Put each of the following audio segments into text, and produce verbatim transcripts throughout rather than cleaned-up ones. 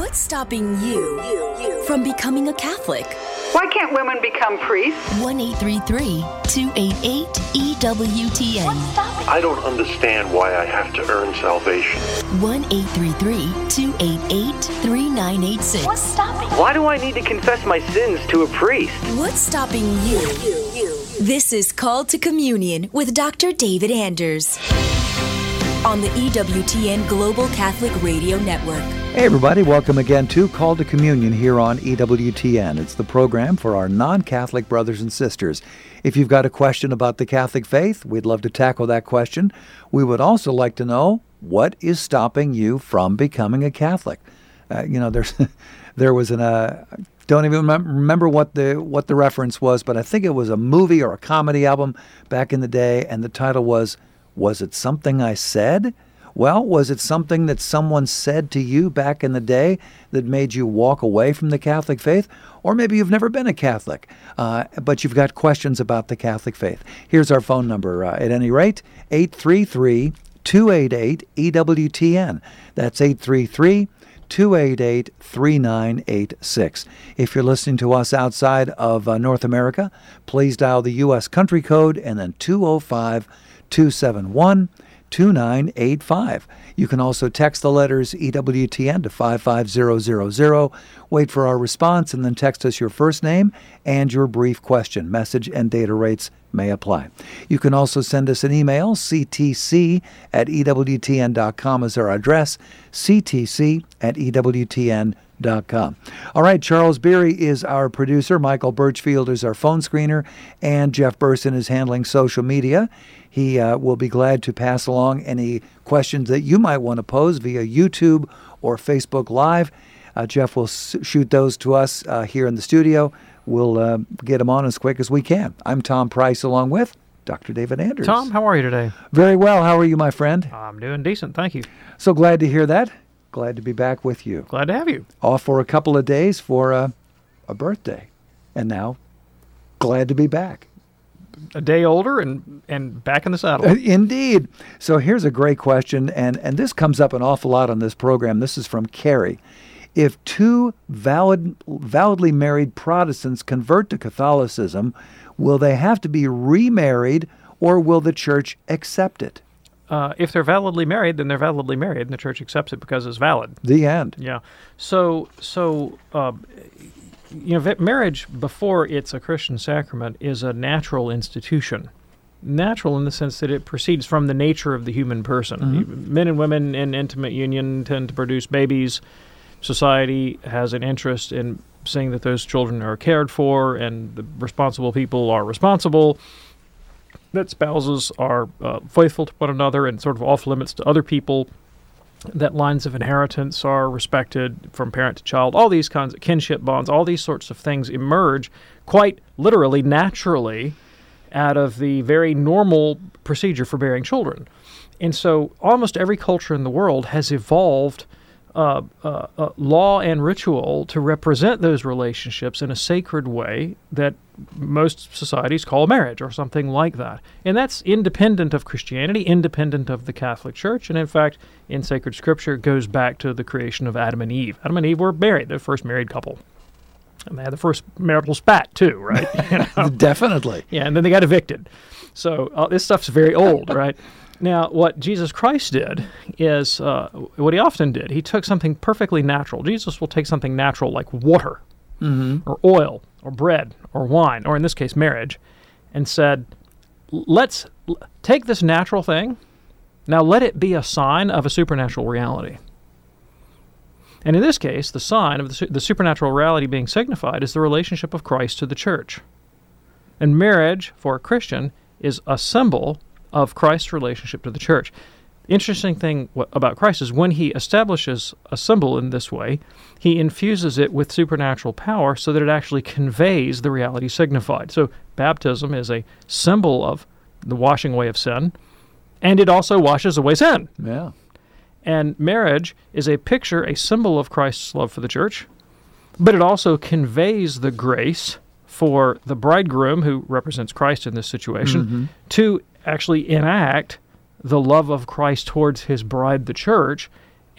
What's stopping you, you, you from becoming a Catholic? Why can't women become priests? one eight three three, two eight eight, E W T N. I don't understand why I have to earn salvation. one eight three three, two eight eight, three nine eight six. What's stopping? Why do I need to confess my sins to a priest? What's stopping you? you, you. This is Called to Communion with Doctor David Anders on the E W T N Global Catholic Radio Network. Hey everybody, welcome again to Call to Communion here on E W T N. It's the program for our non-Catholic brothers and sisters. If you've got a question about the Catholic faith, we'd love to tackle that question. We would also like to know, what is stopping you from becoming a Catholic? Uh, you know, there's there was an uh, don't even remember what the what the reference was, but I think it was a movie or a comedy album back in the day, and the title was, Was It Something I Said? Well, was it something that someone said to you back in the day that made you walk away from the Catholic faith? Or maybe you've never been a Catholic, uh, but you've got questions about the Catholic faith. Here's our phone number, uh, at any rate, eight three three, two eight eight, E W T N. That's eight three three, two eight eight, three nine eight six. If you're listening to us outside of uh, North America, please dial the U S country code and then two oh five, two seven one, two nine eight five. You can also text the letters E W T N to five five zero zero zero. Wait for our response and then text us your first name and your brief question. Message and data rates may apply. You can also send us an email. C T C at E W T N dot com is our address. C T C at E W T N dot com. All right, Charles Beery is our producer. Michael Birchfield is our phone screener. And Jeff Burson is handling social media. He uh, will be glad to pass along any questions that you might want to pose via YouTube or Facebook Live. Uh, Jeff will s- shoot those to us uh, here in the studio. We'll uh, get them on as quick as we can. I'm Tom Price along with Doctor David Anders. Tom, how are you today? Very well. How are you, my friend? I'm doing decent, thank you. So glad to hear that. Glad to be back with you. Glad to have you. Off for a couple of days for uh, a birthday. And now, glad to be back. A day older and, and back in the saddle. Indeed. So here's a great question, and, and this comes up an awful lot on this program. This is from Carrie. If two valid, validly married Protestants convert to Catholicism, will they have to be remarried, or will the church accept it? Uh, if they're validly married, then they're validly married, and the church accepts it because it's valid. The end. Yeah. So, so uh, you know, marriage, before it's a Christian sacrament, is a natural institution. Natural in the sense that it proceeds from the nature of the human person. Mm-hmm. Men and women in intimate union tend to produce babies. Society has an interest in seeing that those children are cared for and the responsible people are responsible, that spouses are uh, faithful to one another and sort of off limits to other people, that lines of inheritance are respected from parent to child. All these kinds of kinship bonds, all these sorts of things emerge quite literally, naturally, out of the very normal procedure for bearing children. And so almost every culture in the world has evolved Uh, uh, uh, law and ritual to represent those relationships in a sacred way that most societies call marriage or something like that. And that's independent of Christianity, independent of the Catholic Church, and in fact, in sacred scripture, it goes back to the creation of Adam and Eve. Adam and Eve were married, the first married couple. And they had the first marital spat, too, right? You know? Definitely. Yeah, and then they got evicted. So uh, this stuff's very old, right? Now, what Jesus Christ did is, uh, what he often did, he took something perfectly natural. Jesus will take something natural like water, mm-hmm. or oil, or bread, or wine, or in this case, marriage, and said, let's l- take this natural thing, now let it be a sign of a supernatural reality. And in this case, the sign of the, su- the supernatural reality being signified is the relationship of Christ to the church. And marriage, for a Christian, is a symbol of Christ's relationship to the church. The interesting thing w- about Christ is when he establishes a symbol in this way, he infuses it with supernatural power so that it actually conveys the reality signified. So baptism is a symbol of the washing away of sin, and it also washes away sin. Yeah. And marriage is a picture, a symbol of Christ's love for the church, but it also conveys the grace for the bridegroom, who represents Christ in this situation, mm-hmm. to actually enact the love of Christ towards his bride, the church,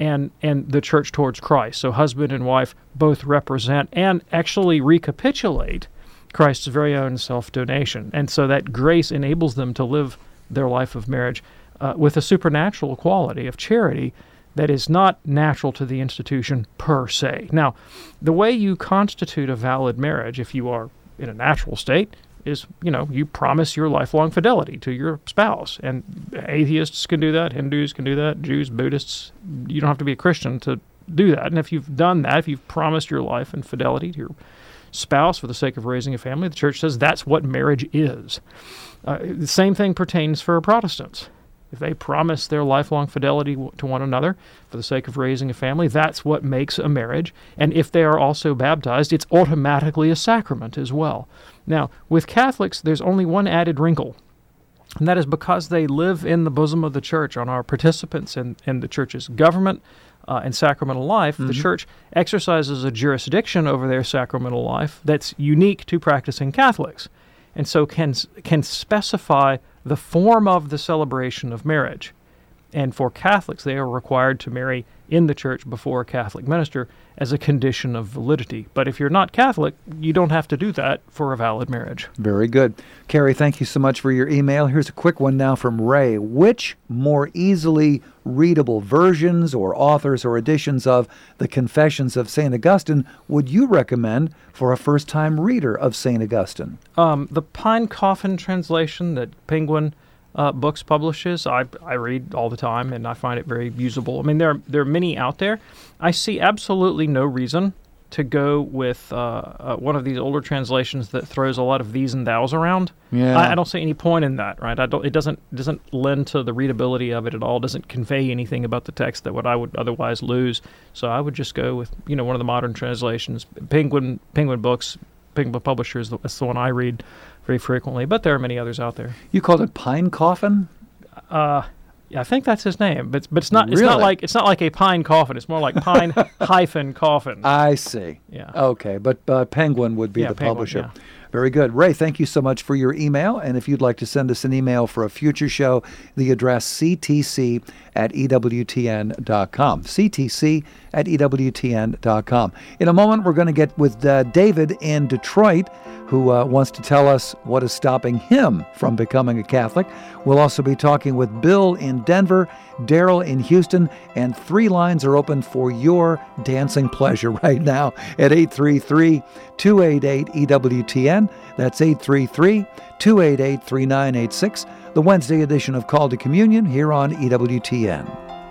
and, and the church towards Christ. So husband and wife both represent and actually recapitulate Christ's very own self-donation. And so that grace enables them to live their life of marriage uh, with a supernatural quality of charity that is not natural to the institution per se. Now, the way you constitute a valid marriage, if you are in a natural state, is, you know, you promise your lifelong fidelity to your spouse. And atheists can do that, Hindus can do that, Jews, Buddhists. You don't have to be a Christian to do that. And if you've done that, if you've promised your life and fidelity to your spouse for the sake of raising a family, the church says that's what marriage is. Uh, the same thing pertains for Protestants. If they promise their lifelong fidelity to one another for the sake of raising a family, that's what makes a marriage. And if they are also baptized, it's automatically a sacrament as well. Now, with Catholics, there's only one added wrinkle, and that is because they live in the bosom of the church, on our participants in, in the church's government uh, and sacramental life, mm-hmm. the church exercises a jurisdiction over their sacramental life that's unique to practicing Catholics, and so can can specify the form of the celebration of marriage. And for Catholics, they are required to marry in the church before a Catholic minister as a condition of validity. But if you're not Catholic, you don't have to do that for a valid marriage. Very good. Carrie, thank you so much for your email. Here's a quick one now from Ray. Which more easily readable versions or authors or editions of the Confessions of Saint Augustine would you recommend for a first-time reader of Saint Augustine? Um, the Pine Coffin translation that Penguin Uh, books publishes, I I read all the time, and I find it very usable. I mean, there are, there are many out there. I see absolutely no reason to go with uh, uh, one of these older translations that throws a lot of these and thous around. Yeah. I, I don't see any point in that, right? I don't. It doesn't doesn't lend to the readability of it at all. Doesn't convey anything about the text that what I would otherwise lose. So I would just go with, you know, one of the modern translations. Penguin Penguin Books, Penguin Publishers. That's the one I read very frequently, but there are many others out there. You called it Pine Coffin? Uh, yeah, I think that's his name, but but it's not. It's Really? not like it's not like a pine coffin. It's more like pine hyphen coffin. I see. Yeah. Okay, but uh, Penguin would be Yeah, the Penguin, publisher. yeah. Very good. Ray, thank you so much for your email. And if you'd like to send us an email for a future show, the address c t c at e w t n dot com. c t c at e w t n dot com. In a moment, we're going to get with uh, David in Detroit, who uh, wants to tell us what is stopping him from becoming a Catholic. We'll also be talking with Bill in Denver, Daryl in Houston, and three lines are open for your dancing pleasure right now at eight three three, two eight eight, E W T N. That's eight three three, two eight eight, three nine eight six, the Wednesday edition of Call to Communion here on E W T N.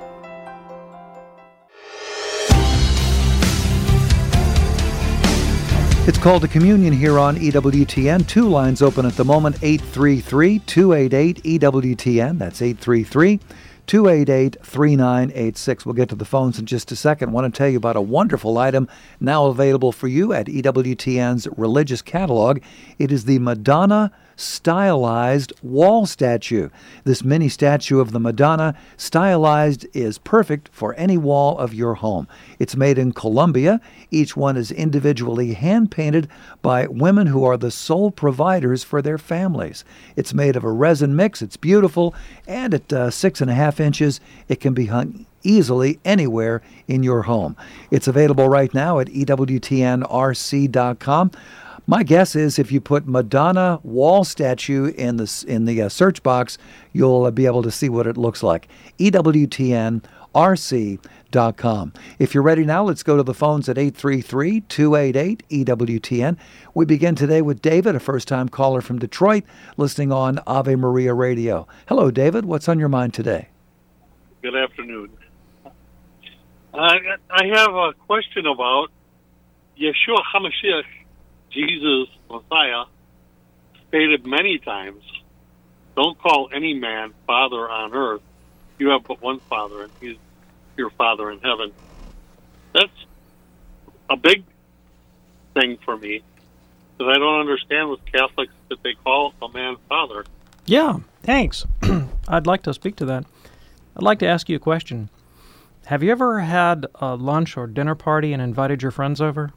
It's Called to Communion here on E W T N. Two lines open at the moment, eight three three, two eight eight, E W T N. That's eight three three, two eight eight, three nine eight six. We'll get to the phones in just a second. I want to tell you about a wonderful item now available for you at E W T N's religious catalog. It is the Madonna stylized wall statue. This mini statue of the Madonna, stylized, is perfect for any wall of your home. It's made in Colombia. Each one is individually hand-painted by women who are the sole providers for their families. It's made of a resin mix. It's beautiful, and at uh, six and a half inches, it can be hung easily anywhere in your home. It's available right now at E W T N R C dot com. My guess is if you put Madonna wall statue in the in the uh, search box, you'll uh, be able to see what it looks like. E W T N R C dot com. If you're ready now, let's go to the phones at eight three three, two eight eight, E W T N. We begin today with David, a first-time caller from Detroit, listening on Ave Maria Radio. Hello, David. What's on your mind today? Good afternoon. Uh, I have a question about Yeshua HaMashiach, Jesus, Messiah, stated many times, don't call any man father on earth. You have but one Father, and he's your Father in heaven. That's a big thing for me, because I don't understand with Catholics that they call a man father. Yeah, thanks. I'd like to speak to that. I'd like to ask you a question. Have you ever had a lunch or dinner party and invited your friends over?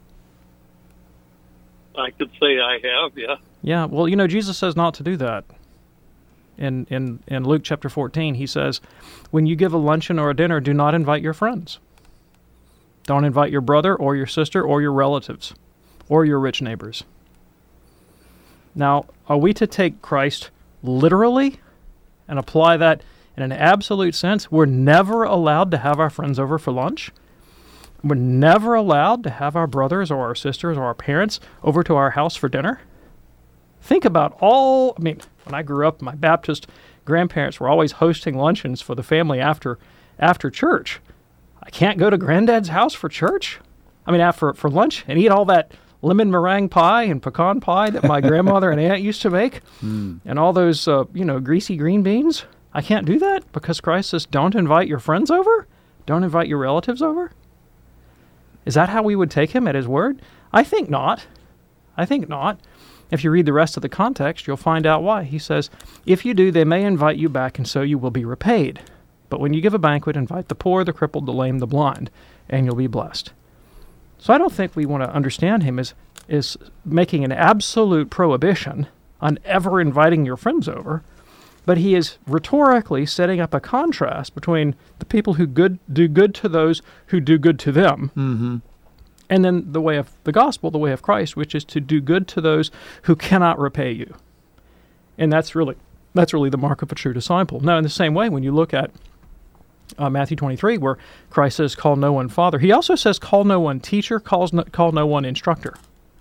I could say I have, yeah. Yeah, well, you know, Jesus says not to do that. In, in, in Luke chapter fourteen, he says, when you give a luncheon or a dinner, do not invite your friends. Don't invite your brother or your sister or your relatives or your rich neighbors. Now, are we to take Christ literally and apply that in an absolute sense? We're never allowed to have our friends over for lunch. We're never allowed to have our brothers or our sisters or our parents over to our house for dinner. Think about all, I mean, when I grew up, my Baptist grandparents were always hosting luncheons for the family after after church. I can't go to Granddad's house for church? I mean, after for lunch and eat all that lemon meringue pie and pecan pie that my grandmother and aunt used to make, mm. and all those, uh, you know, greasy green beans? I can't do that because Christ says, don't invite your friends over? Don't invite your relatives over? Is that how we would take him at his word? I think not. I think not. If you read the rest of the context, you'll find out why. He says, if you do, they may invite you back, and so you will be repaid. But when you give a banquet, invite the poor, the crippled, the lame, the blind, and you'll be blessed. So I don't think we want to understand him as, as making an absolute prohibition on ever inviting your friends over, but he is rhetorically setting up a contrast between the people who good do good to those who do good to them, mm-hmm. and then the way of the gospel, the way of Christ, which is to do good to those who cannot repay you. And that's really that's really the mark of a true disciple. Now, in the same way, when you look at uh, Matthew twenty-three, where Christ says, call no one father, he also says, call no one teacher, calls no, call no one instructor.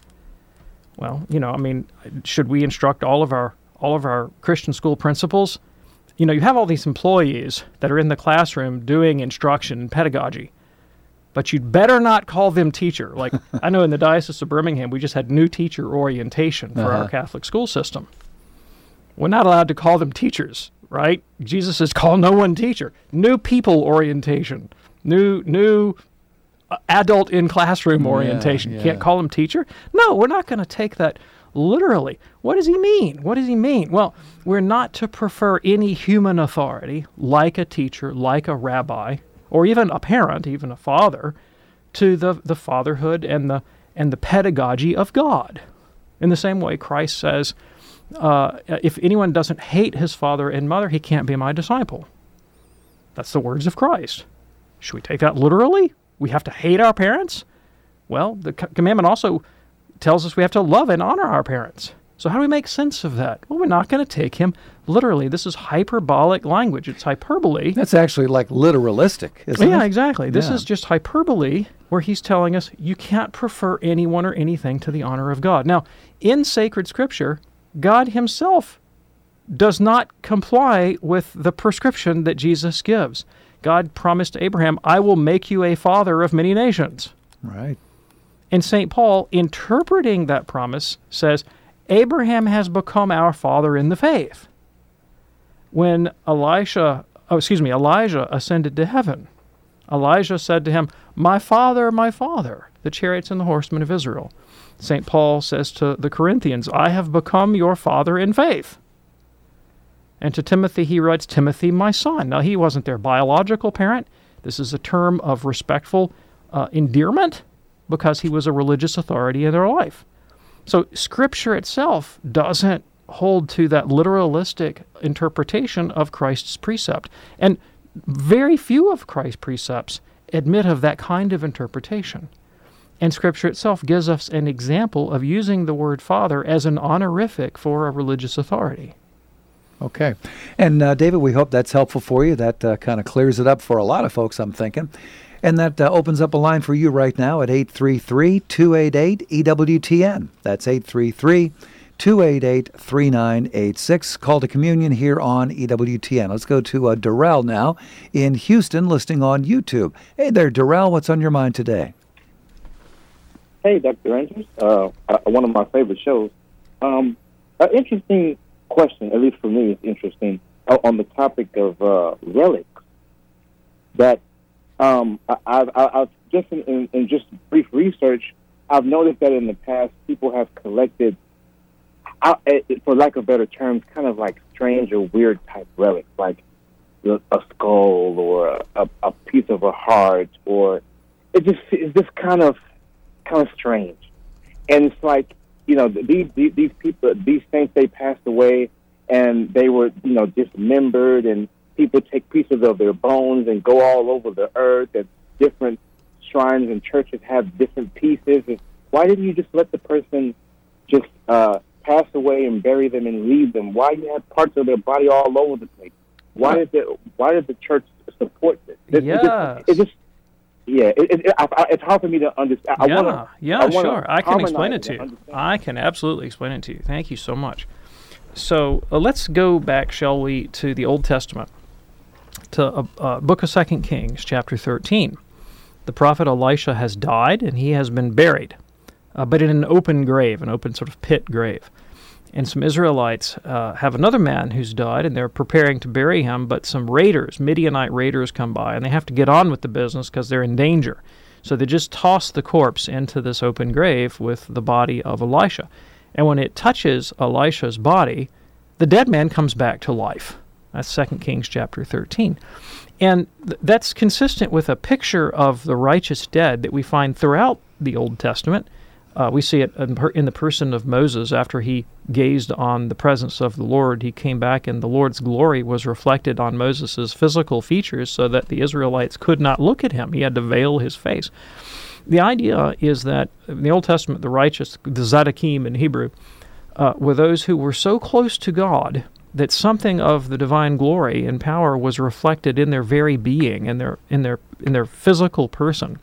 Well, you know, I mean, should we instruct all of our all of our Christian school principals? You know, you have all these employees that are in the classroom doing instruction and pedagogy, but you'd better not call them teacher. Like, I know in the Diocese of Birmingham, we just had new teacher orientation for uh-huh. our Catholic school system. We're not allowed to call them teachers, right? Jesus says, call no one teacher. New people orientation, new new uh, adult in classroom orientation. Yeah, You yeah. can't call them teacher? No, we're not going to take that literally. What does he mean? What does he mean? Well, we're not to prefer any human authority, like a teacher, like a rabbi, or even a parent, even a father, to the, the fatherhood and the and the pedagogy of God. In the same way, Christ says, uh, if anyone doesn't hate his father and mother, he can't be my disciple. That's the words of Christ. Should we take that literally? We have to hate our parents? Well, the co- commandment also tells us we have to love and honor our parents. So how do we make sense of that? Well, we're not going to take him literally. This is hyperbolic language. It's hyperbole. That's actually like literalistic, isn't yeah, it? exactly. This Yeah. is just hyperbole where he's telling us you can't prefer anyone or anything to the honor of God. Now, in sacred scripture, God himself does not comply with the prescription that Jesus gives. God promised to Abraham, I will make you a father of many nations. Right. And Saint Paul, interpreting that promise, says, Abraham has become our father in the faith. When Elisha, oh, excuse me, Elijah ascended to heaven, Elijah said to him, my father, my father, the chariots and the horsemen of Israel. Saint Paul says to the Corinthians, I have become your father in faith. And to Timothy, he writes, Timothy, my son. Now, he wasn't their biological parent. This is a term of respectful uh, endearment because he was a religious authority in their life. So Scripture itself doesn't hold to that literalistic interpretation of Christ's precept. And very few of Christ's precepts admit of that kind of interpretation. And Scripture itself gives us an example of using the word father as an honorific for a religious authority. Okay. And uh, David, we hope that's helpful for you. That uh, kind of clears it up for a lot of folks, I'm thinking. And that uh, opens up a line for you right now at eight three three, two eight eight, E W T N. That's eight three three, two eight eight, three nine eight six. Call to communion here on E W T N. Let's go to uh, Darrell now in Houston, listening on YouTube. Hey there, Darrell. What's on your mind today? Hey, Doctor Andrews. Uh, uh, one of my favorite shows. Um, an interesting question, at least for me, it's interesting, uh, on the topic of uh, relics. That um, I, I've, I've just in, in, in just brief research, I've noticed that in the past, people have collected, uh, for lack of better terms, kind of like strange or weird type relics, like a skull or a, a piece of a heart, or it just it's just kind of kind of strange. And it's like, you know, these, these these people, these saints, they passed away, and they were, you know, dismembered, and people take pieces of their bones and go all over the earth, and different shrines and churches have different pieces. And why didn't you just let the person just uh, pass away and bury them and leave them? Why you have parts of their body all over the place? Why did the Why did the church support this? It, yes. it just, it just yeah, it, it, it, I, it's hard for me to understand. I yeah, wanna, yeah, I wanna sure. I can explain it harmonize to you. and understand. I can absolutely explain it to you. Thank you so much. So uh, let's go back, shall we, to the Old Testament, to uh, uh, Book of Second Kings, chapter thirteen. The prophet Elisha has died, and he has been buried, uh, but in an open grave, an open sort of pit grave. And some Israelites uh, have another man who's died, and they're preparing to bury him, but some raiders, Midianite raiders, come by, and they have to get on with the business because they're in danger. So they just toss the corpse into this open grave with the body of Elisha. And when it touches Elisha's body, the dead man comes back to life. That's Second Kings chapter thirteen. And th- that's consistent with a picture of the righteous dead that we find throughout the Old Testament. Uh, we see it in, per- in the person of Moses. After he gazed on the presence of the Lord, he came back, and the Lord's glory was reflected on Moses' physical features so that the Israelites could not look at him. He had to veil his face. The idea is that in the Old Testament, the righteous, the Tzaddikim in Hebrew, uh, were those who were so close to God that something of the divine glory and power was reflected in their very being, in their in their in their physical person.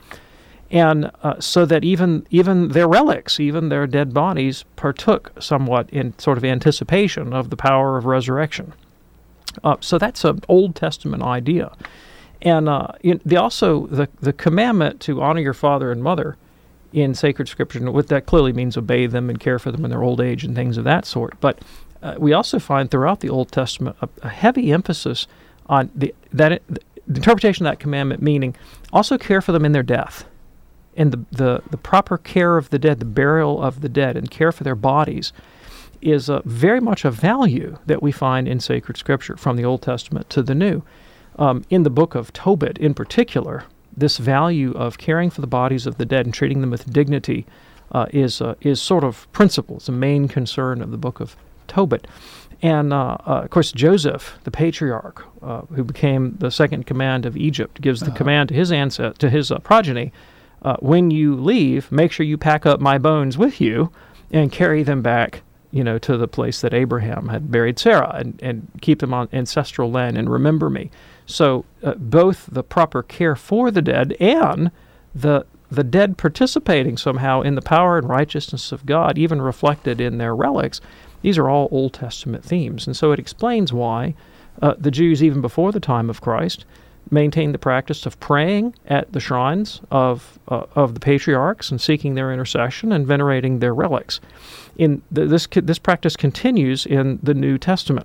And uh, so that even even their relics, even their dead bodies, partook somewhat in sort of anticipation of the power of resurrection. Uh, so that's an Old Testament idea. And uh, in the, also the, the commandment to honor your father and mother in sacred scripture, what that clearly means obey them and care for them in their old age and things of that sort. But uh, we also find throughout the Old Testament a, a heavy emphasis on the that it, the interpretation of that commandment, meaning also care for them in their death. And the, the, the proper care of the dead, the burial of the dead, and care for their bodies is uh, very much a value that we find in sacred scripture from the Old Testament to the New. Um, in the book of Tobit, in particular, this value of caring for the bodies of the dead and treating them with dignity uh, is uh, is sort of principle. It's a main concern of the book of Tobit. And, uh, uh, of course, Joseph, the patriarch, uh, who became the second command of Egypt, gives the uh-huh. command to his ancest- to his uh, progeny, Uh, when you leave, make sure you pack up my bones with you and carry them back, you know, to the place that Abraham had buried Sarah, and, and keep them on ancestral land and remember me. So uh, both the proper care for the dead and the the dead participating somehow in the power and righteousness of God, even reflected in their relics, these are all Old Testament themes. And so it explains why uh, the Jews, even before the time of Christ, maintained the practice of praying at the shrines of uh, of the patriarchs and seeking their intercession and venerating their relics. In the, this this practice continues in the New Testament,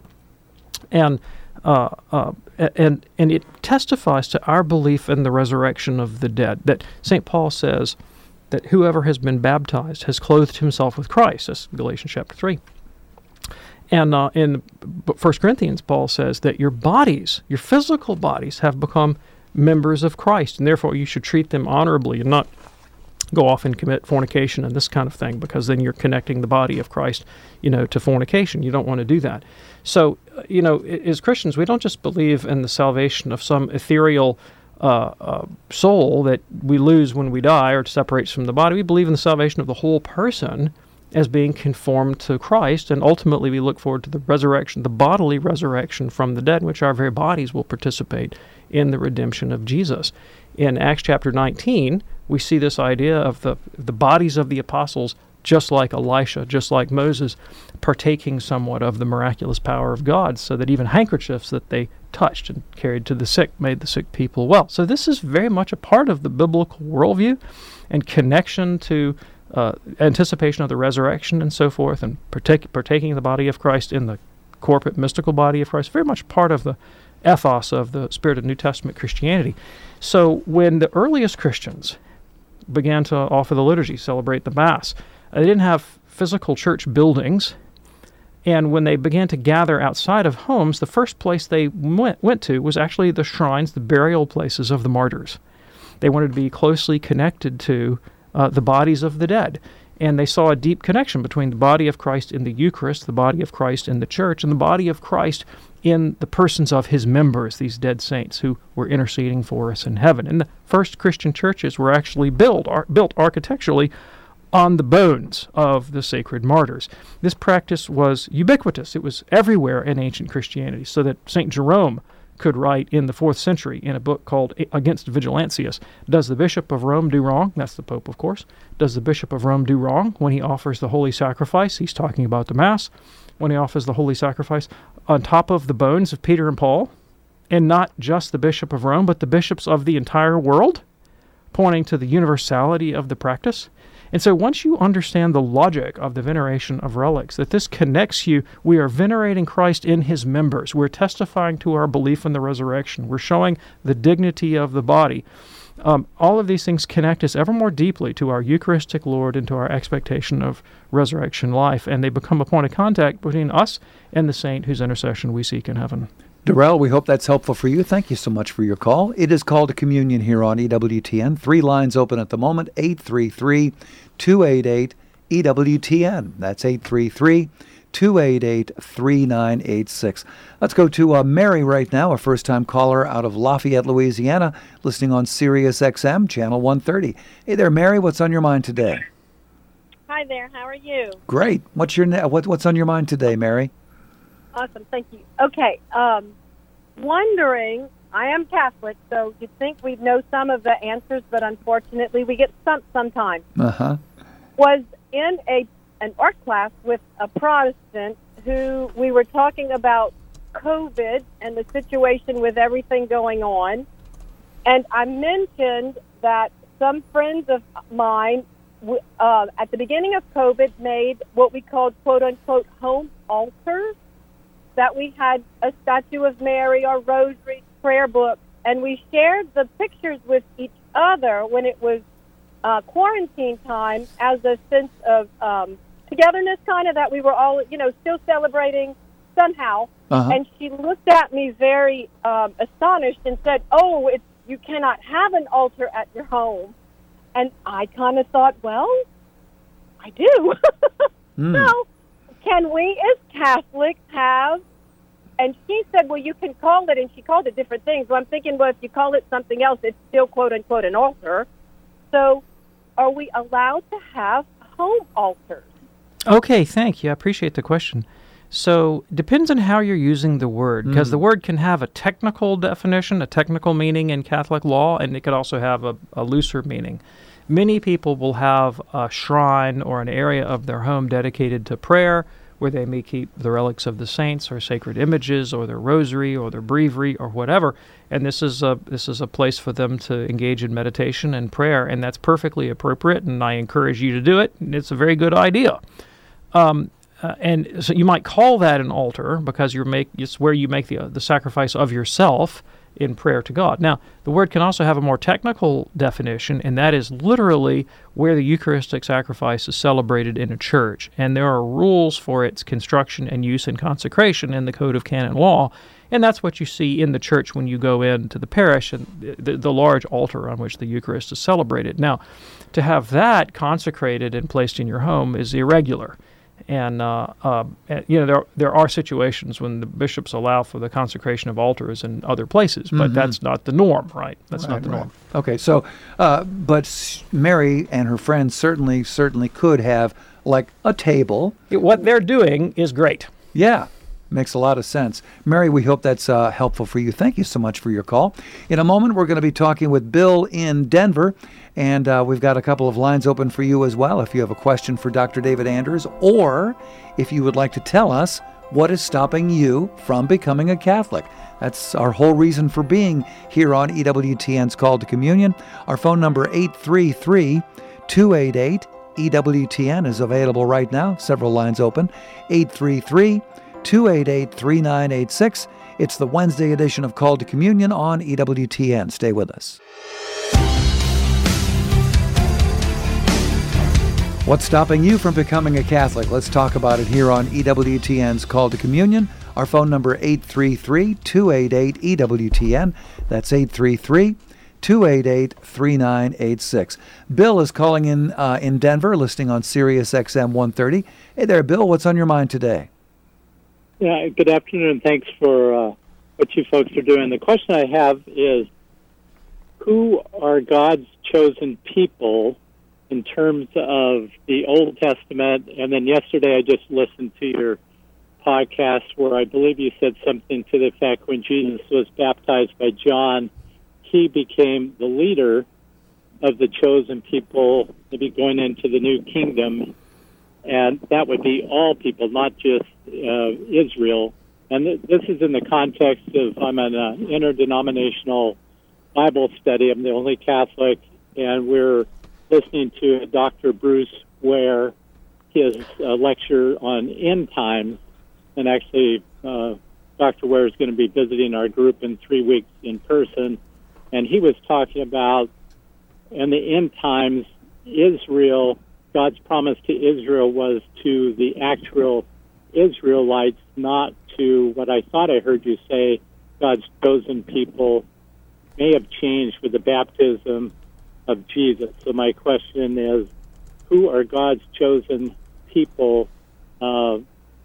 and uh, uh, and and it testifies to our belief in the resurrection of the dead. That Saint Paul says that whoever has been baptized has clothed himself with Christ. That's Galatians chapter three. And uh, in First Corinthians, Paul says that your bodies, your physical bodies, have become members of Christ, and therefore you should treat them honorably and not go off and commit fornication and this kind of thing, because then you're connecting the body of Christ, you know, to fornication. You don't want to do that. So, you know, as Christians, we don't just believe in the salvation of some ethereal uh, uh, soul that we lose when we die or separates from the body. We believe in the salvation of the whole person as being conformed to Christ, and ultimately we look forward to the resurrection, the bodily resurrection from the dead, in which our very bodies will participate in the redemption of Jesus. In Acts chapter nineteen, we see this idea of the the bodies of the apostles, just like Elisha, just like Moses, partaking somewhat of the miraculous power of God, so that even handkerchiefs that they touched and carried to the sick made the sick people well. So this is very much a part of the biblical worldview and connection to Uh, anticipation of the resurrection and so forth, and partake, partaking of the body of Christ in the corporate mystical body of Christ, very much part of the ethos of the spirit of New Testament Christianity. So when the earliest Christians began to offer the liturgy, celebrate the Mass, uh, they didn't have physical church buildings, and when they began to gather outside of homes, the first place they went, went to was actually the shrines, the burial places of the martyrs. They wanted to be closely connected to Uh, the bodies of the dead. And they saw a deep connection between the body of Christ in the Eucharist, the body of Christ in the church, and the body of Christ in the persons of his members, these dead saints who were interceding for us in heaven. And the first Christian churches were actually built, ar- built architecturally on the bones of the sacred martyrs. This practice was ubiquitous. It was everywhere in ancient Christianity, so that Saint Jerome could write in the fourth century in a book called Against Vigilantius, does the Bishop of Rome do wrong? That's the Pope, of course. Does the Bishop of Rome do wrong when he offers the holy sacrifice? He's talking about the Mass. When he offers the holy sacrifice on top of the bones of Peter and Paul, and not just the Bishop of Rome, but the bishops of the entire world, pointing to the universality of the practice. And so once you understand the logic of the veneration of relics, that this connects you, we are venerating Christ in his members. We're testifying to our belief in the resurrection. We're showing the dignity of the body. Um, all of these things connect us ever more deeply to our Eucharistic Lord and to our expectation of resurrection life, and they become a point of contact between us and the saint whose intercession we seek in heaven. Darrell, we hope that's helpful for you. Thank you so much for your call. It is Call to Communion here on E W T N. Three lines open at the moment, eight three three, two eight eight, E W T N. That's eight three three, two eight eight, three nine eight six. Let's go to uh, Mary right now, a first-time caller out of Lafayette, Louisiana, listening on Sirius X M, Channel one thirty. Hey there, Mary. What's on your mind today? Hi there. How are you? Great. What's your na- what, What's on your mind today, Mary? Awesome. Thank you. Okay. Um, wondering, I am Catholic, so you'd think we'd know some of the answers, but unfortunately we get stumped sometimes. Uh-huh. Was in a an art class with a Protestant who we were talking about COVID and the situation with everything going on. And I mentioned that some friends of mine uh, at the beginning of COVID made what we called quote-unquote home altars, that we had a statue of Mary or rosary, prayer book, and we shared the pictures with each other when it was uh, quarantine time as a sense of um, togetherness, kind of, that we were all, you know, still celebrating somehow. Uh-huh. And she looked at me very um, astonished and said, oh, it's, you cannot have an altar at your home. And I kind of thought, well, I do. mm. So can we as Catholics have, and she said, well, you can call it, and she called it different things. So I'm thinking, well, if you call it something else, it's still, quote, unquote, an altar. So are we allowed to have home altars? Okay, thank you. I appreciate the question. So it depends on how you're using the word, because mm. the word can have a technical definition, a technical meaning in Catholic law, and it could also have a, a looser meaning. Many people will have a shrine or an area of their home dedicated to prayer, where they may keep the relics of the saints or sacred images or their rosary or their breviary or whatever. And this is a this is a place for them to engage in meditation and prayer, and that's perfectly appropriate, and I encourage you to do it. It's a very good idea. Um, uh, and so you might call that an altar because you're make it's where you make the uh, the sacrifice of yourself in prayer to God. Now, the word can also have a more technical definition, and that is literally where the Eucharistic sacrifice is celebrated in a church. And there are rules for its construction and use and consecration in the Code of Canon Law, and that's what you see in the church when you go into the parish and the, the large altar on which the Eucharist is celebrated. Now, to have that consecrated and placed in your home is irregular. And, uh, uh, you know, there there are situations when the bishops allow for the consecration of altars in other places, but mm-hmm. that's not the norm, right? That's right, not the right. norm. Okay, so, uh, but Mary and her friends certainly, certainly could have, like, a table. What they're doing is great. Yeah. Makes a lot of sense. Mary, we hope that's uh, helpful for you. Thank you so much for your call. In a moment, we're going to be talking with Bill in Denver, and uh, we've got a couple of lines open for you as well if you have a question for Doctor David Anders, or if you would like to tell us what is stopping you from becoming a Catholic. That's our whole reason for being here on E W T N's Call to Communion. Our phone number, eight three three, two eight eight, E W T N, is available right now. Several lines open, eight three three, two eight eight, three nine eight six. It's the Wednesday edition of Call to Communion on E W T N. Stay with us. What's stopping you from becoming a Catholic? Let's talk about it here on E W T N's Call to Communion. Our phone number, eight three three, two eight eight, E W T N. That's eight three three, two eight eight, three nine eight six. Bill is calling in uh, in Denver, listening on Sirius X M one thirty. Hey there, Bill. What's on your mind today? Yeah, good afternoon. Thanks for uh, what you folks are doing. The question I have is, who are God's chosen people in terms of the Old Testament? And then yesterday I just listened to your podcast where I believe you said something to the effect when Jesus was baptized by John, he became the leader of the chosen people to be going into the new kingdom. And that would be all people, not just uh, Israel. And th- this is in the context of, I'm an uh, interdenominational Bible study. I'm the only Catholic, and we're listening to Doctor Bruce Ware, his uh, lecture on end times. And actually, uh, Doctor Ware is going to be visiting our group in three weeks in person. And he was talking about, in the end times, Israel, God's promise to Israel was to the actual Israelites, not to what I thought I heard you say, God's chosen people may have changed with the baptism of Jesus. So my question is, who are God's chosen people uh,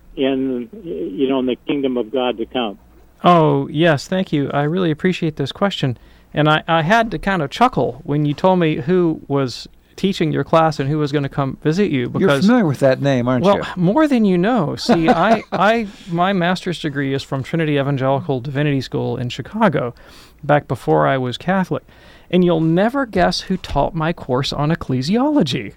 in, you know, in the kingdom of God to come? Oh, yes, thank you. I really appreciate this question. And I, I had to kind of chuckle when you told me who was teaching your class and who was going to come visit you. Because, you're familiar with that name, aren't well, you? Well, more than you know. See, I, I, my master's degree is from Trinity Evangelical Divinity School in Chicago, back before I was Catholic. And you'll never guess who taught my course on ecclesiology.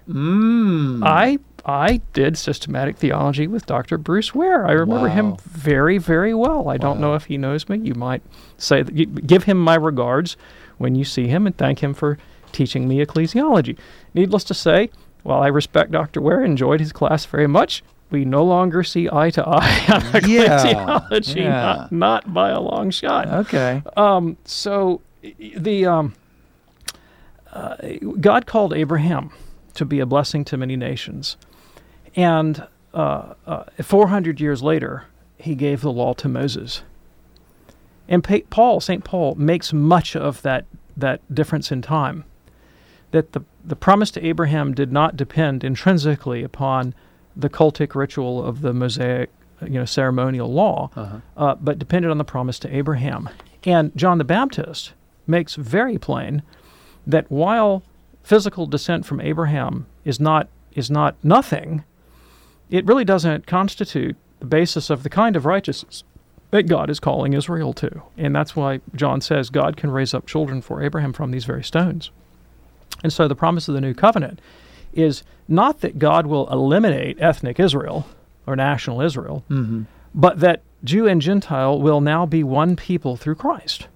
Mm. I I did systematic theology with Doctor Bruce Ware. I remember Wow. him very, very well. I don't Wow. know if he knows me. You might say that you, give him my regards when you see him and thank him for teaching me ecclesiology. Needless to say, while I respect Doctor Ware, enjoyed his class very much, we no longer see eye to eye on ecclesiology, Yeah. Not, not by a long shot. Okay. Um, so the um, uh, God called Abraham to be a blessing to many nations. And uh, uh, four hundred years later, he gave the law to Moses. And pa- Paul, Saint Paul, makes much of that, that difference in time, that the, the promise to Abraham did not depend intrinsically upon the cultic ritual of the Mosaic, you know, ceremonial law, Uh-huh. uh, but depended on the promise to Abraham. And John the Baptist makes very plain that while physical descent from Abraham is not is not nothing, it really doesn't constitute the basis of the kind of righteousness that God is calling Israel to. And that's why John says God can raise up children for Abraham from these very stones. And so the promise of the new covenant is not that God will eliminate ethnic Israel or national Israel, Mm-hmm. but that Jew and Gentile will now be one people through Christ.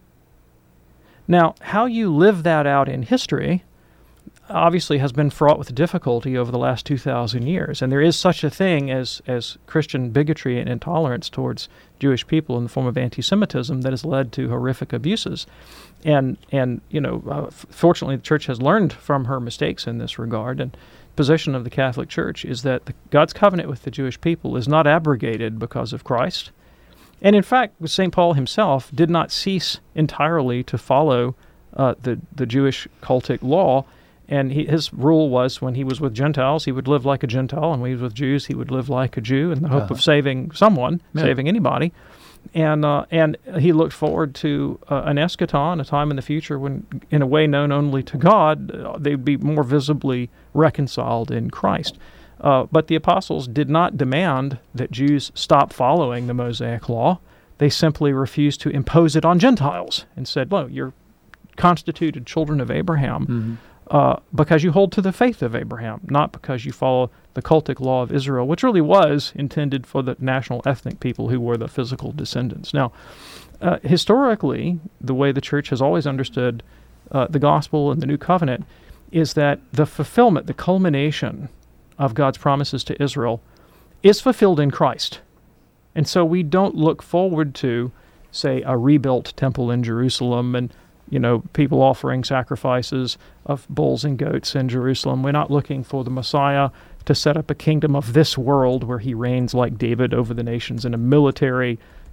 Now, how you live that out in history obviously has been fraught with difficulty over the last two thousand years. And there is such a thing as, as Christian bigotry and intolerance towards Jewish people in the form of anti-Semitism that has led to horrific abuses. And, and you know, uh, f- fortunately, the Church has learned from her mistakes in this regard. And the position of the Catholic Church is that the, God's covenant with the Jewish people is not abrogated because of Christ. And in fact, Saint Paul himself did not cease entirely to follow uh, the, the Jewish cultic law. And he, his rule was when he was with Gentiles, he would live like a Gentile, and when he was with Jews, he would live like a Jew in the hope Uh-huh. of saving someone, Yeah. saving anybody. And uh, and he looked forward to uh, an eschaton, a time in the future when, in a way known only to God, uh, they'd be more visibly reconciled in Christ. Uh, but the apostles did not demand that Jews stop following the Mosaic law. They simply refused to impose it on Gentiles and said, well, you're constituted children of Abraham. Mm-hmm. Uh, because you hold to the faith of Abraham, not because you follow the cultic law of Israel, which really was intended for the national ethnic people who were the physical descendants. Now, uh, historically, the way the Church has always understood uh, the gospel and the new covenant is that the fulfillment, the culmination of God's promises to Israel is fulfilled in Christ. And so we don't look forward to, say, a rebuilt temple in Jerusalem and you know, people offering sacrifices of bulls and goats in Jerusalem. We're not looking for the Messiah to set up a kingdom of this world where he reigns like David over the nations in a military,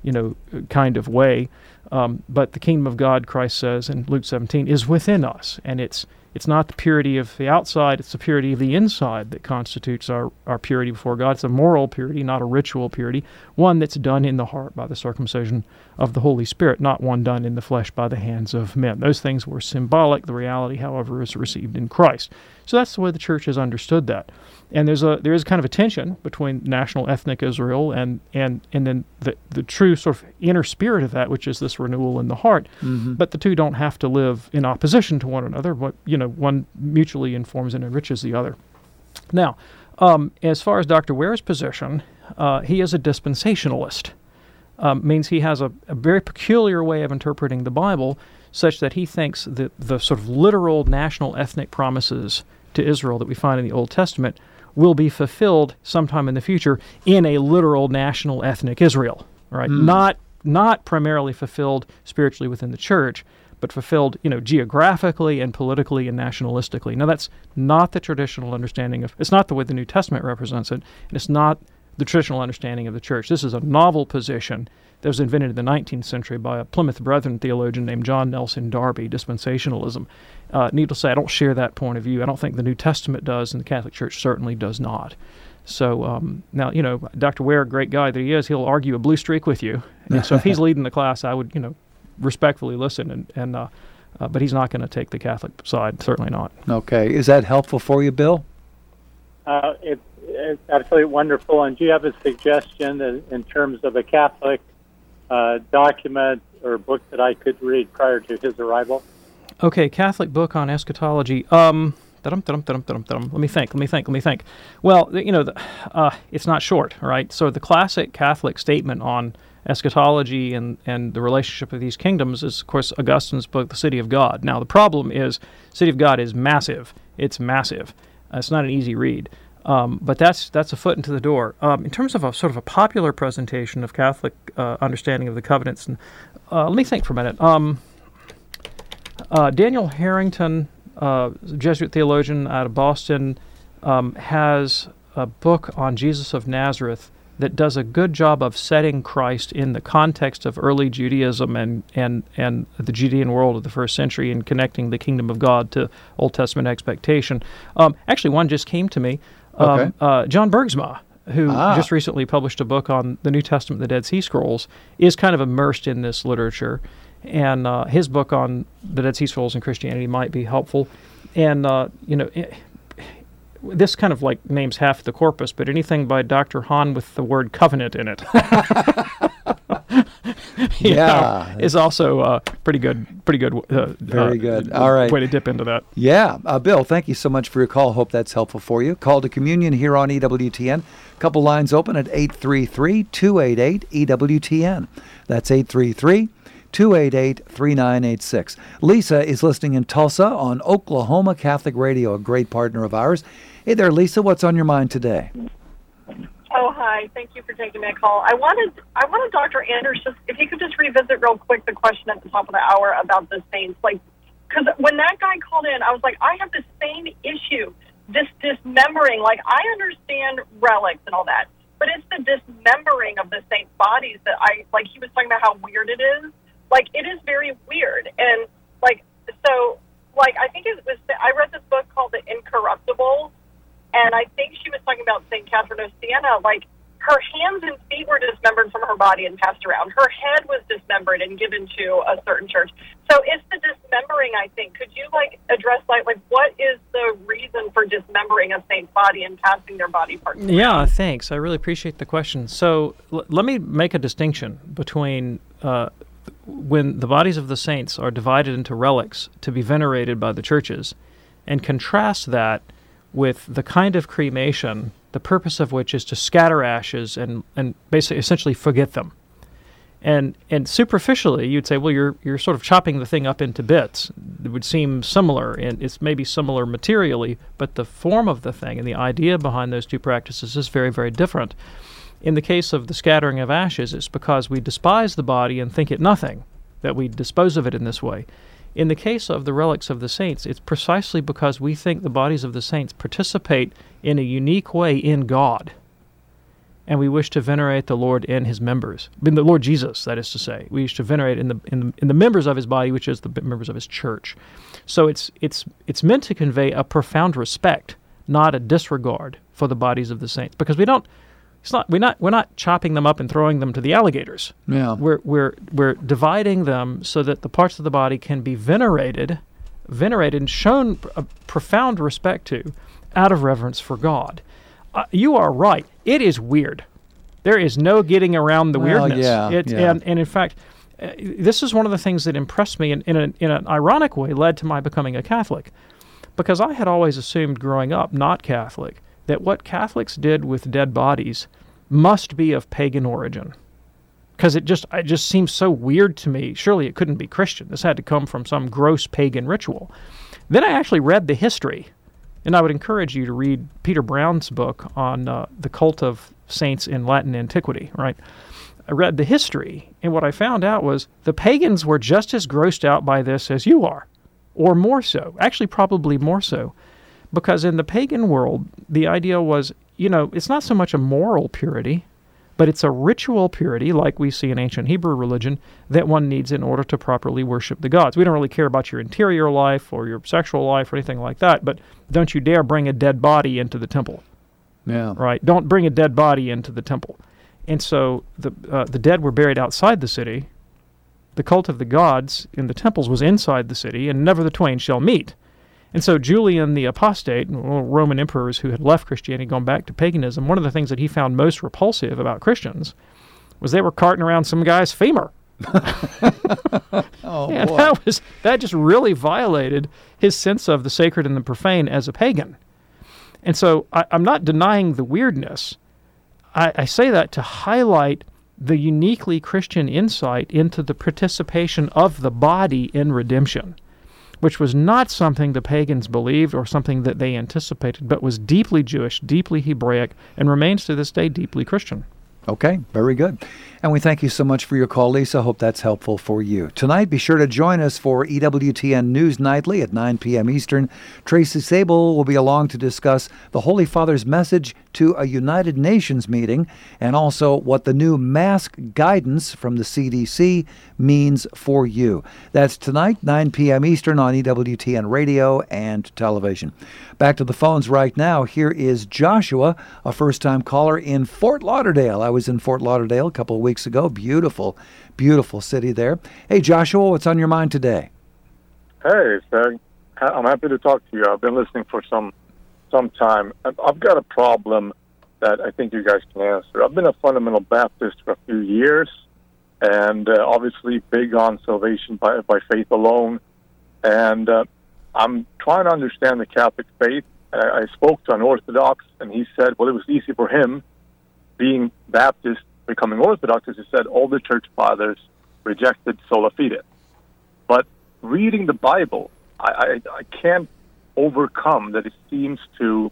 you know, kind of way. Um, but the kingdom of God, Christ says in Luke seventeen, is within us, and it's it's not the purity of the outside, it's the purity of the inside that constitutes our, our purity before God. It's a moral purity, not a ritual purity, one that's done in the heart by the circumcision of the Holy Spirit, not one done in the flesh by the hands of men. Those things were symbolic. The reality, however, is received in Christ. So that's the way the church has understood that. And there's a there is kind of a tension between national ethnic Israel and and, and then the, the true sort of inner spirit of that, which is this renewal in the heart. Mm-hmm. But the two don't have to live in opposition to one another, but you know, one mutually informs and enriches the other. Now, um, as far as Doctor Ware's position, uh, he is a dispensationalist. Um, means he has a, a very peculiar way of interpreting the Bible, such that he thinks that the sort of literal national ethnic promises to Israel that we find in the Old Testament will be fulfilled sometime in the future in a literal national ethnic Israel, right? Mm. Not not primarily fulfilled spiritually within the church, but fulfilled, you know, geographically and politically and nationalistically. Now, that's not the traditional understanding of, it's not the way the New Testament represents it, and it's not the traditional understanding of the church. This is a novel position that was invented in the nineteenth century by a Plymouth Brethren theologian named John Nelson Darby, dispensationalism. Uh, needless to say, I don't share that point of view. I don't think the New Testament does, and the Catholic Church certainly does not. So um, now, you know, Doctor Ware, great guy that he is, he'll argue a blue streak with you. And so if he's leading the class, I would, you know, respectfully listen. And, and uh, uh, but he's not going to take the Catholic side, certainly not. Okay. Is that helpful for you, Bill? Uh, it, it's absolutely wonderful. And do you have a suggestion in, in terms of a Catholic uh, document or book that I could read prior to his arrival? Okay, Catholic book on eschatology. Um, da-dum, da-dum, da-dum, da-dum, da-dum. Let me think, let me think, let me think. Well, you know, the, uh, it's not short, right? So the classic Catholic statement on eschatology and, and the relationship of these kingdoms is, of course, Augustine's book, The City of God. Now, the problem is City of God is massive. It's massive. Uh, it's not an easy read. Um, but that's that's a foot into the door. Um, in terms of a sort of a popular presentation of Catholic uh, understanding of the covenants, and, uh, let me think for a minute. Um, uh, Daniel Harrington, uh, Jesuit theologian out of Boston, um, has a book on Jesus of Nazareth that does a good job of setting Christ in the context of early Judaism and, and, and the Judean world of the first century and connecting the kingdom of God to Old Testament expectation. Um, actually, one just came to me. Um, okay. uh, John Bergsma, who ah. just recently published a book on the New Testament, the Dead Sea Scrolls, is kind of immersed in this literature. And uh, his book on the Dead Sea Scrolls and Christianity might be helpful. And, uh, you know, it, this kind of like names half the corpus, but anything by Doctor Hahn with the word covenant in it yeah, know, is also uh, pretty good. Pretty good. Uh, Very uh, good. All right. Way to dip into that. Yeah. Uh, Bill, thank you so much for your call. Hope that's helpful for you. Call to Communion here on E W T N. A couple lines open at eight three three, two eight eight, E W T N. That's eight three three, two eight eight, three nine eight six. Lisa is listening in Tulsa on Oklahoma Catholic Radio, a great partner of ours. Hey there, Lisa. What's on your mind today? Oh, hi. Thank you for taking my call. I wanted I wanted Doctor Anders, just if you could just revisit real quick the question at the top of the hour about the saints. Like, because when that guy called in, I was like, I have the same issue, this dismembering. Like, I understand relics and all that, but it's the dismembering of the saints' bodies that I, like, he was talking about how weird it is. Like, it is very weird. And, like, so, like, I think it was, I read this book called The Incorruptible, and I think she was talking about Saint Catherine of Siena. Like, her hands and feet were dismembered from her body and passed around. Her head was dismembered and given to a certain church. So it's the dismembering, I think. Could you, like, address, like, like what is the reason for dismembering a saint's body and passing their body parts around? Yeah, thanks. I really appreciate the question. So l- let me make a distinction between uh, when the bodies of the saints are divided into relics to be venerated by the churches, and contrast that with the kind of cremation, the purpose of which is to scatter ashes and, and basically essentially forget them. And and superficially, you'd say, well, you're you're sort of chopping the thing up into bits. It would seem similar, and it's maybe similar materially, but the form of the thing and the idea behind those two practices is very, very different. In the case of the scattering of ashes, it's because we despise the body and think it nothing, that we dispose of it in this way. In the case of the relics of the saints, it's precisely because we think the bodies of the saints participate in a unique way in God. and we wish to venerate the Lord in his members. I mean, the Lord Jesus, that is to say. We wish to venerate in the in the, in the members of his body, which is the members of his church. So it's it's it's meant to convey a profound respect, not a disregard for the bodies of the saints, because we don't. It's not we're not we're not chopping them up and throwing them to the alligators. Yeah. We're we're we're dividing them so that the parts of the body can be venerated, venerated and shown a profound respect to, out of reverence for God. Uh, you are right. It is weird. There is no getting around the Well, weirdness. yeah, It, yeah. And and in fact, uh, this is one of the things that impressed me, and in, in, in an ironic way, led to my becoming a Catholic, because I had always assumed growing up, not Catholic, that what Catholics did with dead bodies must be of pagan origin, because it just it just seems so weird to me. Surely it couldn't be Christian. This had to come from some gross pagan ritual. Then I actually read the history, and I would encourage you to read Peter Brown's book on uh, the cult of saints in Latin antiquity, right? I read the history, and what I found out was the pagans were just as grossed out by this as you are, or more so. Actually, probably more so. Because in the pagan world, the idea was, you know, it's not so much a moral purity, but it's a ritual purity, like we see in ancient Hebrew religion, that one needs in order to properly worship the gods. We don't really care about your interior life or your sexual life or anything like that, but don't you dare bring a dead body into the temple. Yeah. Right? Don't bring a dead body into the temple. And so the uh, the dead were buried outside the city. The cult of the gods in the temples was inside the city, and never the twain shall meet. And so Julian the Apostate, Roman emperors who had left Christianity, gone back to paganism, one of the things that he found most repulsive about Christians was they were carting around some guy's femur. Oh, and boy. that was that just really violated his sense of the sacred and the profane as a pagan. And so I, I'm not denying the weirdness. I, I say that to highlight the uniquely Christian insight into the participation of the body in redemption, which was not something the pagans believed or something that they anticipated, but was deeply Jewish, deeply Hebraic, and remains to this day deeply Christian. Okay, very good. And we thank you so much for your call, Lisa. Hope that's helpful for you. Tonight, be sure to join us for E W T N News Nightly at nine p.m. Eastern. Tracy Sable will be along to discuss the Holy Father's message to a United Nations meeting and also what the new mask guidance from the C D C means for you. That's tonight, nine p.m. Eastern on E W T N radio and television. Back to the phones right now. Here is Joshua, a first-time caller in Fort Lauderdale. I was in Fort Lauderdale a couple of weeks ago. Beautiful, beautiful city there. Hey, Joshua, what's on your mind today? Hey, Sag. I'm happy to talk to you. I've been listening for some some time. I've I've got a problem that I think you guys can answer. I've been a fundamental Baptist for a few years, and uh, obviously big on salvation by, by faith alone. And uh, I'm trying to understand the Catholic faith. I, I spoke to an Orthodox, and he said, well, it was easy for him being Baptist, becoming Orthodox, as he said, all the church fathers rejected sola fide. But reading the Bible, I, I, I can't overcome that it seems to,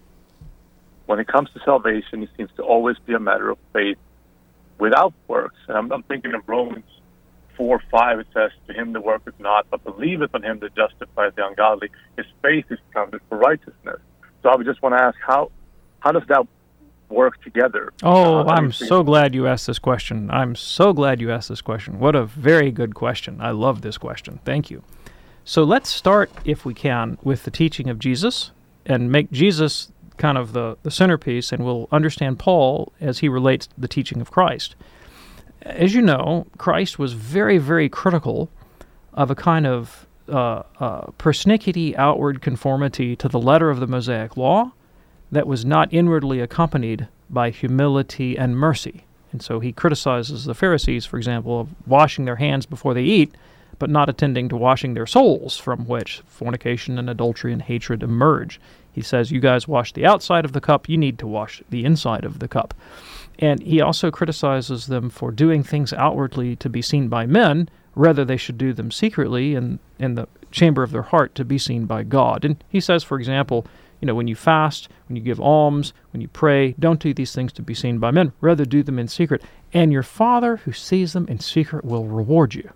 when it comes to salvation, it seems to always be a matter of faith without works. And I'm, I'm thinking of Romans four five, it says, to him that worketh not, but believeth on him that justifieth the ungodly, his faith is counted for righteousness. So I would just want to ask, how how does that work together? Oh, Uh, I'm so glad you asked this question. I'm so glad you asked this question. What a very good question. I love this question. Thank you. So let's start, if we can, with the teaching of Jesus and make Jesus kind of the, the centerpiece, and we'll understand Paul as he relates to the teaching of Christ. As you know, Christ was very, very critical of a kind of uh, uh, persnickety outward conformity to the letter of the Mosaic Law that was not inwardly accompanied by humility and mercy. And so he criticizes the Pharisees, for example, of washing their hands before they eat, but not attending to washing their souls, from which fornication and adultery and hatred emerge. He says, you guys wash the outside of the cup, you need to wash the inside of the cup. And he also criticizes them for doing things outwardly to be seen by men, rather they should do them secretly in, in the chamber of their heart to be seen by God. And he says, for example, you know, when you fast, when you give alms, when you pray, don't do these things to be seen by men, rather do them in secret. And your Father who sees them in secret will reward you.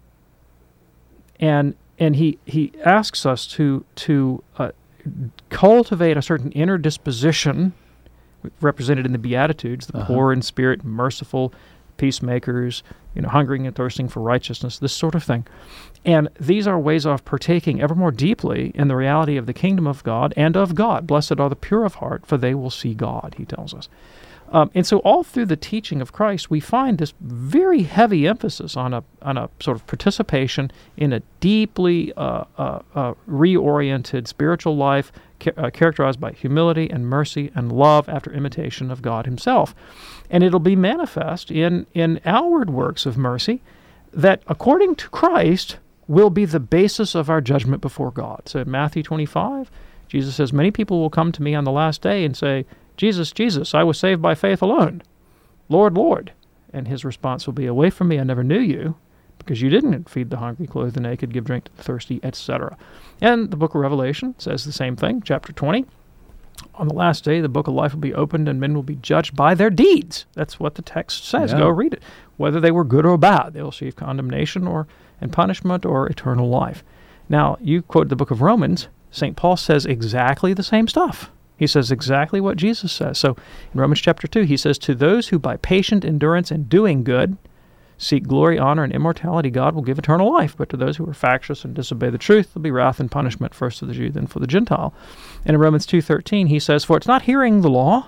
And and he, he asks us to, to uh, cultivate a certain inner disposition represented in the Beatitudes, the Uh-huh. poor in spirit, merciful, peacemakers, you know, hungering and thirsting for righteousness, this sort of thing. And these are ways of partaking ever more deeply in the reality of the kingdom of God and of God. Blessed are the pure of heart, for they will see God, he tells us. Um, and so all through the teaching of Christ, we find this very heavy emphasis on a on a sort of participation in a deeply uh, uh, uh, reoriented spiritual life ca- uh, characterized by humility and mercy and love after imitation of God himself. And it'll be manifest in, in outward works of mercy that, according to Christ, will be the basis of our judgment before God. So in Matthew twenty-five, Jesus says, many people will come to me on the last day and say, Jesus, Jesus, I was saved by faith alone. Lord, Lord. And his response will be, away from me, I never knew you, because you didn't feed the hungry, clothe the naked, give drink to the thirsty, et cetera. And the book of Revelation says the same thing, chapter twenty. On the last day, the book of life will be opened, and men will be judged by their deeds. That's what the text says. Yeah. Go read it. Whether they were good or bad, they'll receive condemnation or and punishment or eternal life. Now, you quote the book of Romans. Saint Paul says exactly the same stuff. He says exactly what Jesus says. So in Romans chapter two, he says, to those who by patient endurance and doing good seek glory, honor, and immortality, God will give eternal life. But to those who are factious and disobey the truth, there'll be wrath and punishment, first for the Jew, then for the Gentile. And in Romans two thirteen, he says, for it's not hearing the law,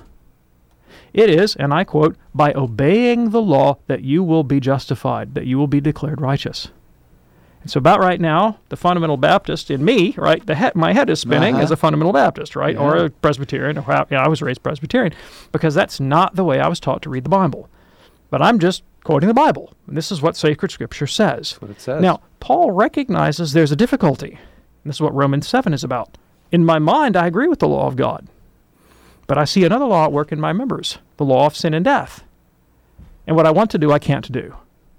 it is, and I quote, by obeying the law that you will be justified, that you will be declared righteous. And so about right now, the fundamental Baptist in me, right, the head, my head is spinning Uh-huh. as a fundamental Baptist, right, Yeah. or a Presbyterian, or how, yeah, I was raised Presbyterian, because that's not the way I was taught to read the Bible. But I'm just quoting the Bible, and this is what sacred Scripture says. That's what it says. Now, Paul recognizes there's a difficulty. And this is what Romans seven is about. In my mind, I agree with the law of God, but I see another law at work in my members, the law of sin and death. And what I want to do, I can't do.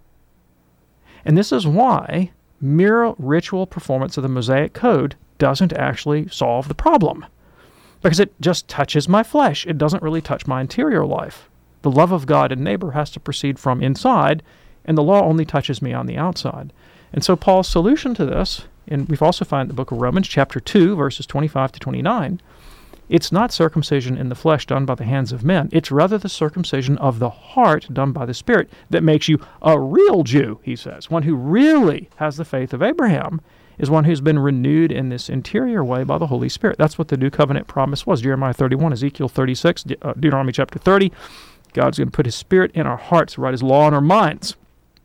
And this is why mere ritual performance of the Mosaic Code doesn't actually solve the problem, because it just touches my flesh. It doesn't really touch my interior life. The love of God and neighbor has to proceed from inside, and the law only touches me on the outside. And so Paul's solution to this, and we've also found in the book of Romans, chapter two, verses twenty-five to twenty-nine, it's not circumcision in the flesh done by the hands of men. It's rather the circumcision of the heart done by the Spirit that makes you a real Jew, he says. One who really has the faith of Abraham is one who's been renewed in this interior way by the Holy Spirit. That's what the new covenant promise was. Jeremiah thirty-one, Ezekiel thirty-six, De- uh, Deuteronomy chapter thirty. God's going to put his Spirit in our hearts, write his law in our minds.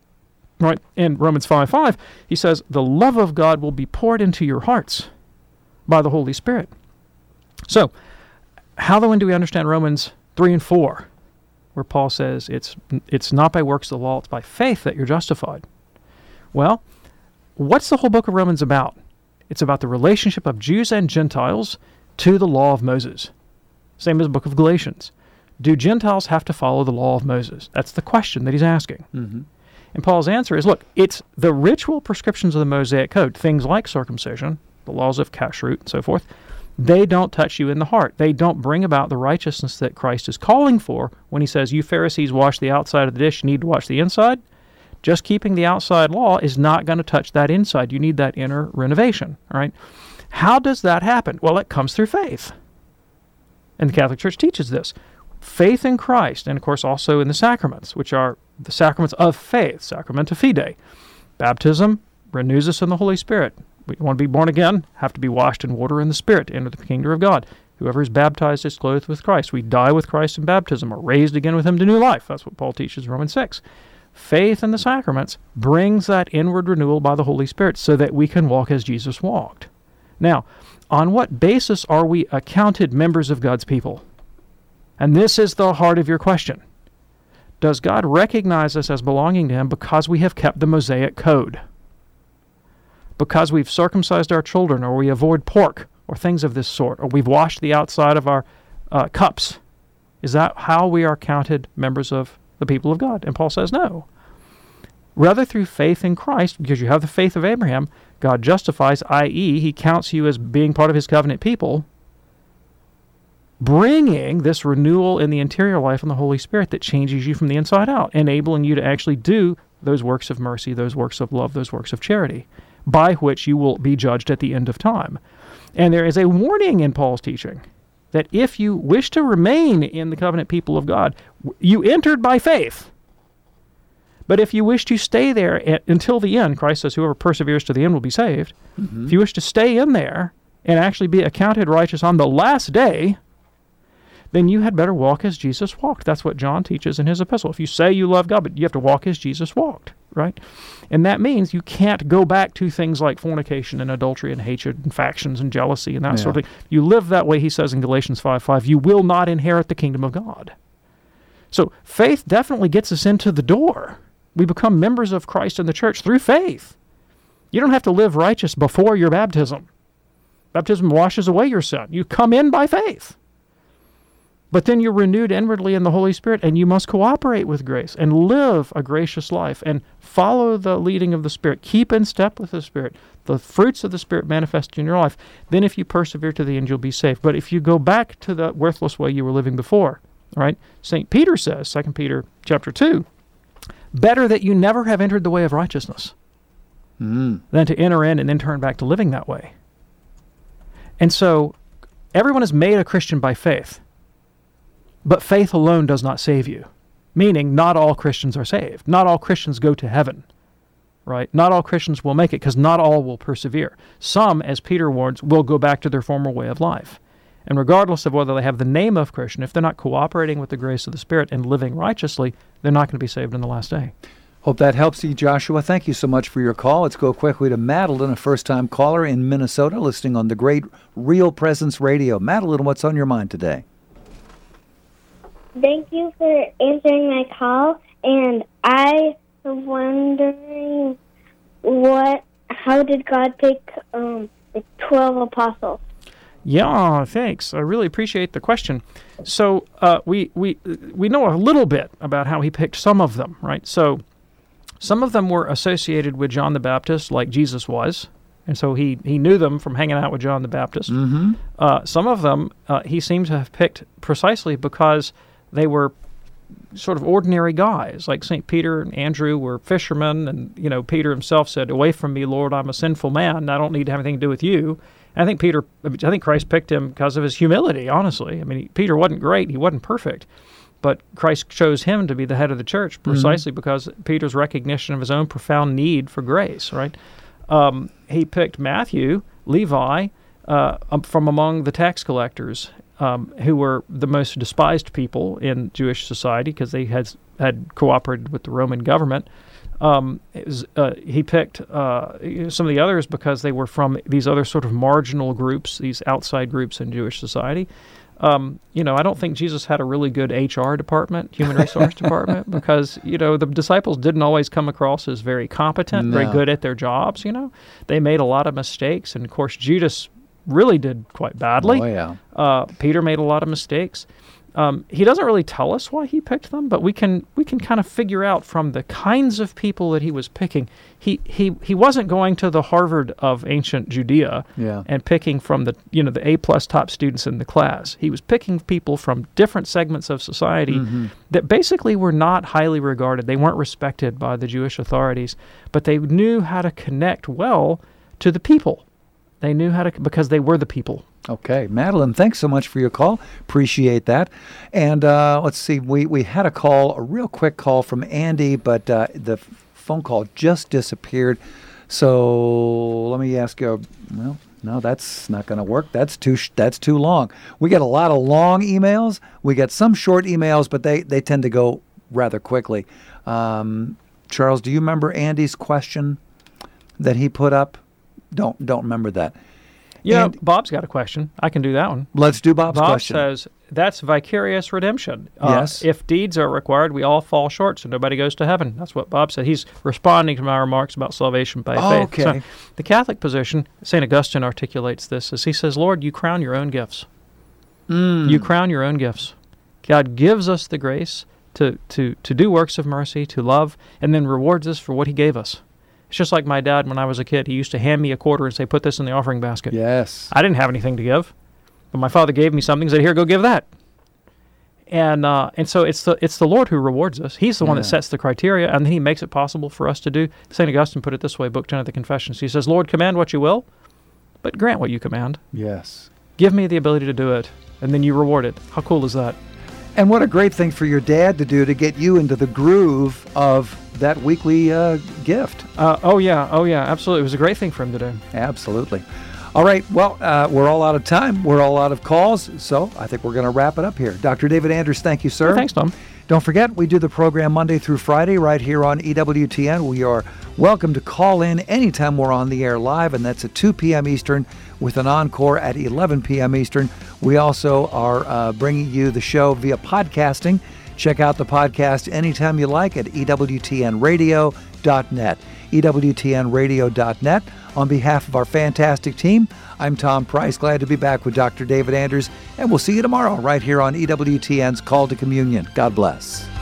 Right? In Romans five five, he says, the love of God will be poured into your hearts by the Holy Spirit. So, how then do we understand Romans three and four, where Paul says it's it's not by works of the law, it's by faith that you're justified? Well, what's the whole book of Romans about? It's about the relationship of Jews and Gentiles to the law of Moses. Same as the book of Galatians. Do Gentiles have to follow the law of Moses? That's the question that he's asking. Mm-hmm. And Paul's answer is, look, it's the ritual prescriptions of the Mosaic Code, things like circumcision, the laws of kashrut, and so forth. They don't touch you in the heart. They don't bring about the righteousness that Christ is calling for when he says, you Pharisees wash the outside of the dish, you need to wash the inside. Just keeping the outside law is not going to touch that inside. You need that inner renovation, all right? How does that happen? Well, it comes through faith. And the Catholic Church teaches this. Faith in Christ, and of course also in the sacraments, which are the sacraments of faith, sacramenta fide. Baptism renews us in the Holy Spirit. We want to be born again, have to be washed in water and the Spirit to enter the kingdom of God. Whoever is baptized is clothed with Christ. We die with Christ in baptism, are raised again with him to new life. That's what Paul teaches in Romans six. Faith in the sacraments brings that inward renewal by the Holy Spirit so that we can walk as Jesus walked. Now, on what basis are we accounted members of God's people? And this is the heart of your question. Does God recognize us as belonging to him because we have kept the Mosaic Code? Because we've circumcised our children, or we avoid pork, or things of this sort, or we've washed the outside of our uh, cups? Is that how we are counted members of the people of God? And Paul says no. Rather, through faith in Christ, because you have the faith of Abraham, God justifies, that is, he counts you as being part of his covenant people, bringing this renewal in the interior life in the Holy Spirit that changes you from the inside out, enabling you to actually do those works of mercy, those works of love, those works of charity, by which you will be judged at the end of time. And there is a warning in Paul's teaching. that if you wish to remain in the covenant people of God, you entered by faith. But if you wish to stay there at, until the end, Christ says, whoever perseveres to the end will be saved. Mm-hmm. If you wish to stay in there and actually be accounted righteous on the last day, then you had better walk as Jesus walked. That's what John teaches in his epistle. If you say you love God, but you have to walk as Jesus walked, right? And that means you can't go back to things like fornication and adultery and hatred and factions and jealousy and that yeah. sort of thing. You live that way, he says in Galatians five five, you will not inherit the kingdom of God. So faith definitely gets us into the door. We become members of Christ in the church through faith. You don't have to live righteous before your baptism. Baptism washes away your sin. You come in by faith. But then you're renewed inwardly in the Holy Spirit, and you must cooperate with grace and live a gracious life and follow the leading of the Spirit. Keep in step with the Spirit. The fruits of the Spirit manifest in your life. Then if you persevere to the end, you'll be safe. But if you go back to the worthless way you were living before, right? Saint Peter says, Second Peter chapter two, better that you never have entered the way of righteousness mm. than to enter in and then turn back to living that way. And so everyone is made a Christian by faith. But faith alone does not save you, meaning not all Christians are saved. Not all Christians go to heaven, right? Not all Christians will make it because not all will persevere. Some, as Peter warns, will go back to their former way of life. And regardless of whether they have the name of Christian, if they're not cooperating with the grace of the Spirit and living righteously, they're not going to be saved in the last day. Hope that helps you, Joshua. Thank you so much for your call. Let's go quickly to Madeline, a first-time caller in Minnesota, listening on the great Real Presence Radio. Madeline, what's on your mind today? Thank you for answering my call, and I was wondering what, how did God pick um, the twelve apostles? Yeah, thanks. I really appreciate the question. So uh, we we we know a little bit about how he picked some of them, right? So some of them were associated with John the Baptist, like Jesus was, and so he, he knew them from hanging out with John the Baptist. Mm-hmm. Uh, some of them uh, he seems to have picked precisely because they were sort of ordinary guys, like Saint Peter and Andrew were fishermen, and you know Peter himself said, "Away from me, Lord, I'm a sinful man. I don't need to have anything to do with you." And I think Peter, I think Christ picked him because of his humility. Honestly, I mean, he, Peter wasn't great; he wasn't perfect, but Christ chose him to be the head of the church precisely mm-hmm. because Peter's recognition of his own profound need for grace. Right? Um, he picked Matthew, Levi, uh, from among the tax collectors. Um, who were the most despised people in Jewish society because they had had cooperated with the Roman government. Um, it was, uh, he picked uh, some of the others because they were from these other sort of marginal groups, these outside groups in Jewish society. Um, you know, I don't think Jesus had a really good H R department, human resource department, because, you know, the disciples didn't always come across as very competent, no. very good at their jobs, you know. They made a lot of mistakes, and of course Judas really did quite badly. Oh, yeah. Uh, Peter made a lot of mistakes. Um, he doesn't really tell us why he picked them, but we can we can kind of figure out from the kinds of people that he was picking. He he he wasn't going to the Harvard of ancient Judea yeah. and picking from the you know the A plus top students in the class. He was picking people from different segments of society mm-hmm. that basically were not highly regarded. They weren't respected by the Jewish authorities, but they knew how to connect well to the people. They knew how to, because they were the people. Okay. Madeline, thanks so much for your call. Appreciate that. And uh, let's see, we, we had a call, a real quick call from Andy, but uh, the phone call just disappeared. So let me ask you, well, no, that's not going to work. That's too sh- that's too long. We get a lot of long emails. We get some short emails, but they, they tend to go rather quickly. Um, Charles, do you remember Andy's question that he put up? Don't don't remember that. Yeah, and Bob's got a question. I can do that one. Let's do Bob's Bob question. Bob says, that's vicarious redemption. Uh, yes. If deeds are required, we all fall short, so nobody goes to heaven. That's what Bob said. He's responding to my remarks about salvation by oh, faith. Okay. So the Catholic position, Saint Augustine articulates this, as he says, Lord, you crown your own gifts. Mm. You crown your own gifts. God gives us the grace to, to, to do works of mercy, to love, and then rewards us for what he gave us. It's just like my dad when I was a kid. He used to hand me a quarter and say, put this in the offering basket. Yes. I didn't have anything to give, but my father gave me something and said, here, go give that. And uh, and so it's the it's the Lord who rewards us. He's the yeah. one that sets the criteria, and then he makes it possible for us to do. Saint Augustine put it this way, Book ten of the Confessions. He says, Lord, command what you will, but grant what you command. Yes. Give me the ability to do it. and then you reward it. How cool is that? And what a great thing for your dad to do to get you into the groove of that weekly uh, gift. Uh, oh, yeah. Oh, yeah. Absolutely. It was a great thing for him to do. Absolutely. All right. Well, uh, we're all out of time. We're all out of calls. So I think we're going to wrap it up here. Doctor David Anders, thank you, sir. Oh, thanks, Tom. Don't forget, we do the program Monday through Friday right here on E W T N. We are welcome to call in anytime we're on the air live, and that's at two p.m. Eastern with an encore at eleven p.m. Eastern. We also are uh, bringing you the show via podcasting. Check out the podcast anytime you like at E W T N radio dot net. E W T N radio dot net. On behalf of our fantastic team, I'm Tom Price. Glad to be back with Doctor David Anders, and we'll see you tomorrow right here on E W T N's Call to Communion. God bless.